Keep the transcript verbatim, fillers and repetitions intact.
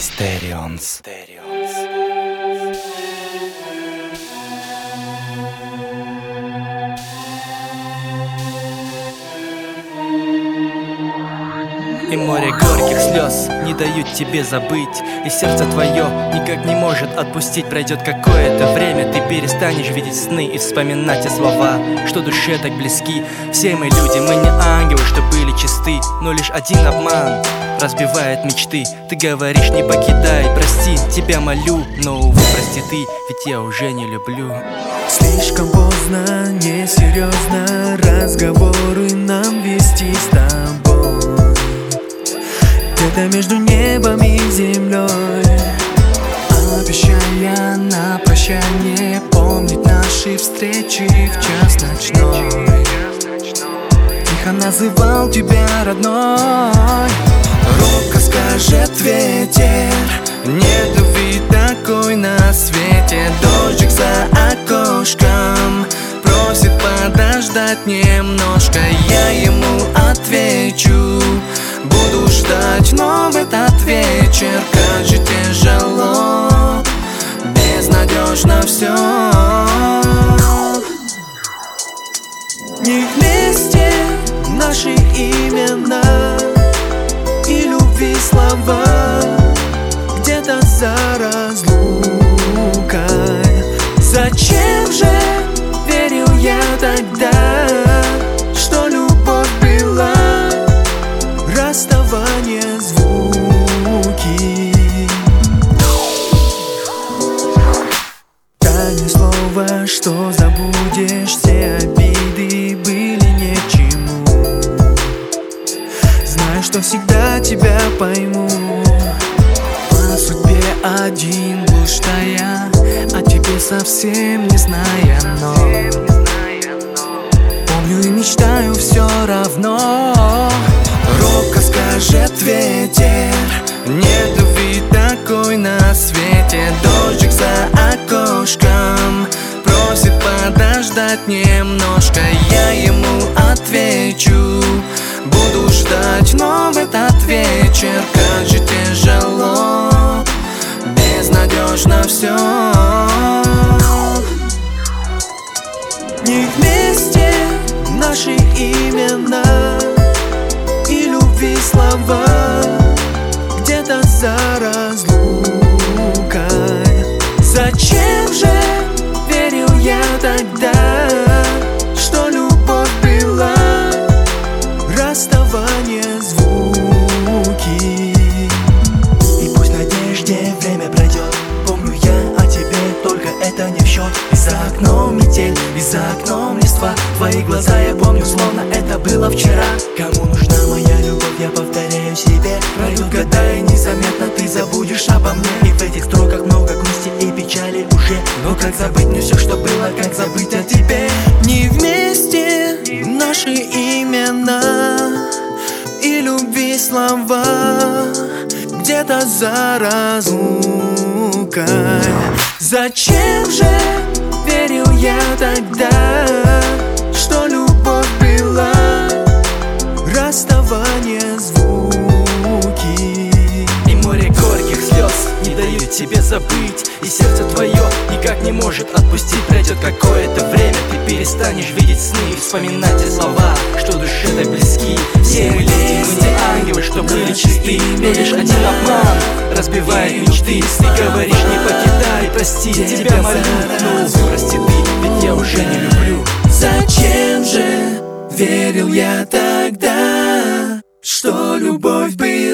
Mysterions. И море горьких слез не дают тебе забыть, и сердце твое никак не может отпустить. Пройдет какое-то время, ты перестанешь видеть сны и вспоминать те слова, что душе так близки. Все мы люди, мы не ангелы, что были чисты, но лишь один обман разбивает мечты. Ты говоришь: не покидай, прости, тебя молю, но увы, прости ты, ведь я уже не люблю. Слишком поздно, несерьезно разговоры нам вести с тобой. Где-то между небом и землей, обещая на прощание помнить наши встречи в час ночной. Тихо называл тебя родной. Робко скажет ветер: нет любви такой на свете. Дождик за окошком просит подождать немножко. Я ему отвечу: буду ждать, но в этот вечер как же тяжело, безнадежно все. Не вместе наши имена и любви слова, где-то за разлукой. Зачем же верил я тогда, что любовь была расставание звуки? Да ни слова, что забудешь, все обиды были ни к чему. Знаю, что всегда тебя пойму. По судьбе один был, что я о тебе совсем не зная, но помню и мечтаю все равно. Робко скажет ветер: нет любви такой на свете. Дождик за окошком просит подождать немножко. Я ему отвечу: буду ждать, но в этот вечер как же тяжело, безнадежно все. Не вместе наши имена и любви слова, где-то за разлукой. Зачем же верил я тогда, что любовь была расставание звуки? И пусть в надежде время пройдет, помню я о тебе, только это не в счет. И за окном метель, и за окном листва, твои глаза я помню, словно это было вчера. Кому нужна моя любовь, я повторяю себе. Пройдут года и незаметно ты забудешь обо мне. И в этих строках много грусти и печали уже, но как забыть мне все, что было, как забыть о тебе? Не вместе наши имена и любви слова, где-то за разлукой. Зачем же верил я тогда, что любовь была расставание звуки? И море горьких слез не дают тебе забыть, и сердце твое никак не может отпустить. Пройдет какое-то время, ты перестанешь видеть сны и вспоминать те слова, что душе так близки. Все мы люди, мы не ангелы, что были чисты, но лишь один обман разбивает мечты. Ты говоришь: не покидай, прости, тебя молю, но увы, прости ты, ведь я уже не люблю. Зачем же верил я тогда, что любовь была